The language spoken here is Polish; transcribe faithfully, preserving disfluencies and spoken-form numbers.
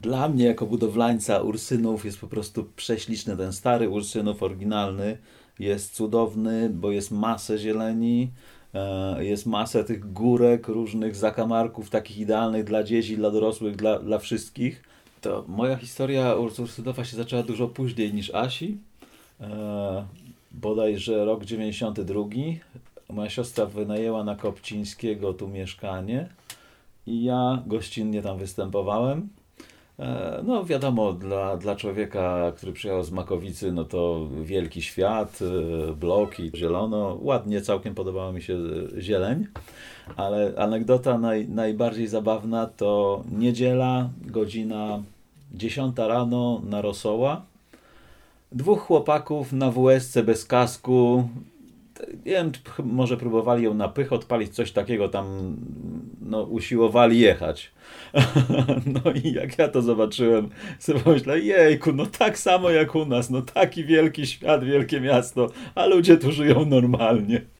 Dla mnie jako budowlańca Ursynów jest po prostu prześliczny. Ten stary Ursynów oryginalny jest cudowny, bo jest masę zieleni, e, jest masę tych górek, różnych zakamarków, takich idealnych dla dzieci, dla dorosłych, dla, dla wszystkich. To moja historia z Ursynowa się zaczęła dużo później niż Asi. E, bodajże rok dziewięćdziesiąty drugi. Moja siostra wynajęła na Kopcińskiego tu mieszkanie i ja gościnnie tam występowałem. E, No wiadomo, dla, dla człowieka, który przyjechał z Makowicy, no to wielki świat, e, bloki, zielono, ładnie, całkiem podobała mi się e, zieleń, ale anegdota naj, najbardziej zabawna to niedziela, godzina dziesiąta rano na Rosoła. Dwóch chłopaków na W S C bez kasku. Nie wiem, może próbowali ją na pych odpalić, coś takiego tam, no, usiłowali jechać. No i jak ja to zobaczyłem, sobie pomyślałem, jejku, no tak samo jak u nas, no taki wielki świat, wielkie miasto, a ludzie tu żyją normalnie.